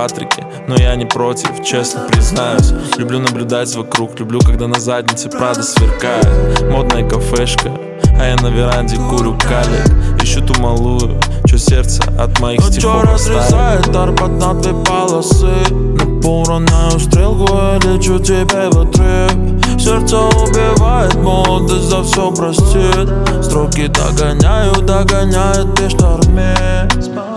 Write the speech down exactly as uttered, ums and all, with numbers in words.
Патрике, но я не против, честно признаюсь. Люблю наблюдать вокруг, люблю, когда на заднице Прада сверкает. Модная кафешка, а я на веранде курю калик. Ищу ту малую, чё сердце от моих но стихов чё оставит. разрезает арбат на две полосы. На поранную стрелку я лечу тебе в отрыв. Сердце убивает, молодость за все простит. Строки догоняю, догоняет и штормит.